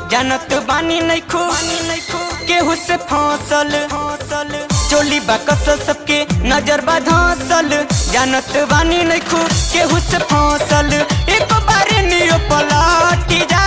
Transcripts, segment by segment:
जानत बानी नहीं खो केहू से फसल चोली बा कसल सबके नजर बा धसल जानत बानी नहीं खो केहू से फसल एक बारे नियो पलटी जा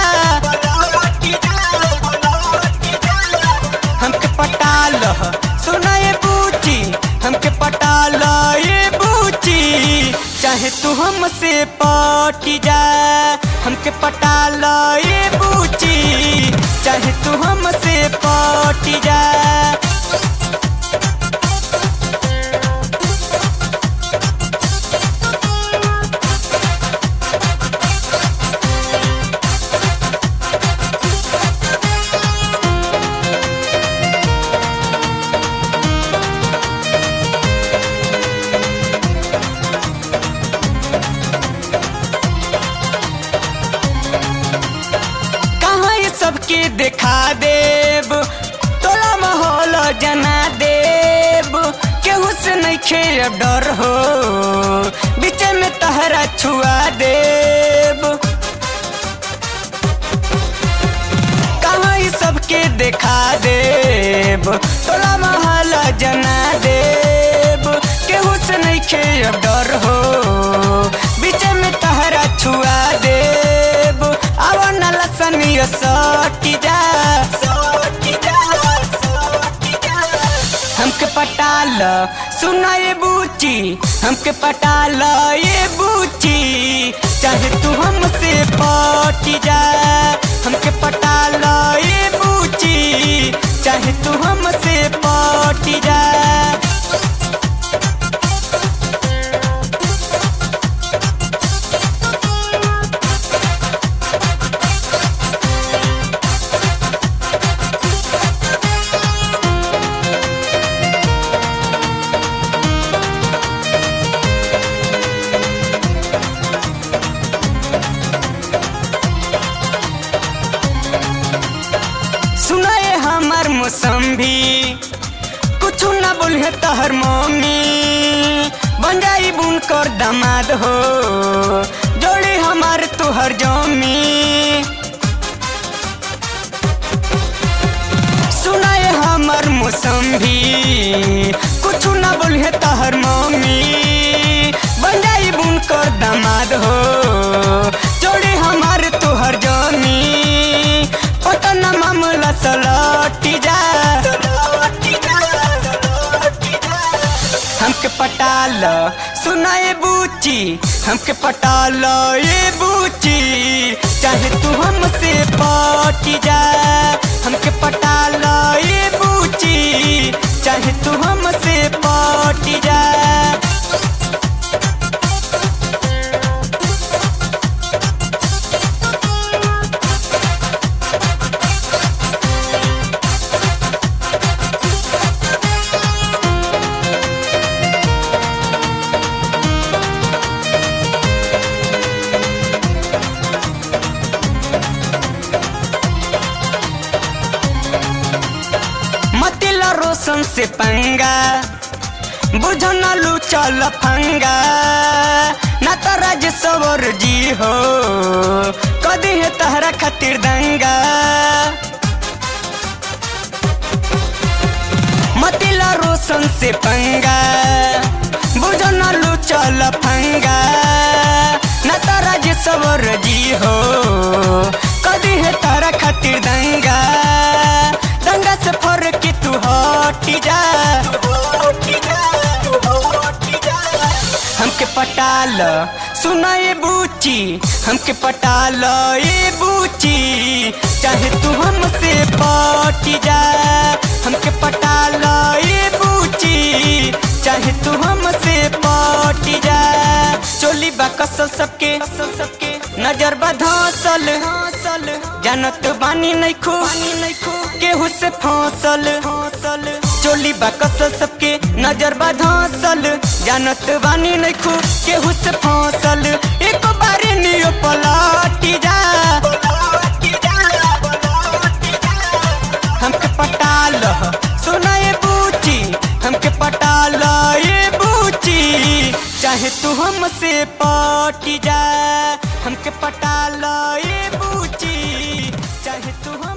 हमके पटाल सुना ये बूची हमके पटाल ये बूची चाहे तू हमसे पटी जा हमके पटाल ये बूची चाहे तू हमसे पटी जा सबके दिखा देब तोला माहौल जना देब केहू से नहीं खेब डर हो बीच में तहरा छुआ देब कहाँ सबके दिखा देब तोला माहौल जना देब केहू से नहीं खेब डर हो बीच में तहरा छुआ देब आवा नाला सनिया सटी जा हमके पटाल सुना ये बूची हमके पटाल ये बूची चाहे तू हमसे पटी जा हमके पटाल ये बूची चाहे तू हमसे पटी जा सुनाए हमार मौसम्बी कुछ ना बोले तहर मम्मी बन जाई बुन कर दामाद हो जोड़ी हमार तुहर जमी सुनाए हमार मौसम्बी कुछ ना बोले तहर मम्मी बन जाई बुन कर दामाद हो जोड़ी हमार तुहर जमी पटना मामला सलटी जा हमके पटाल सुना ये बूची हमके पटाल ये बूची चाहे तू हमसे पटी जा हमके पटाल ये बूची चाहे तू हमसे पटी जा मतिला रोशन से पंगा बुझो न लू चल फंगा ना तो राज सवर जी हो कदी है तहरा खातिर दंगा मतिला रोशन से पंगा बुझो न लू चल फंगा ना तो राज सवर जी हो कदी है तहरा खातिर दंगा दंगा से फर के तू हटी जा हमके पटाल सुना ये बूची हमके पटाल ये बूची चाहे तू हमसे पटी जा हमके पटाल ये बूची चाहे तू हमसे पटी जा चोली बा कसल सबके नजर बा धसल जानत बानी नहीं खो केहू से फसल चोली बा कसल सबके नजर बा धसल जानत बानी नहीं खो केहू से फसल एक बारे नियो पलटी जा हमके पटाल सुना ये बूची हमके पटाल ये बूची चाहे तू हमसे पटी जा हमके पटाल ये बूची चाहे तू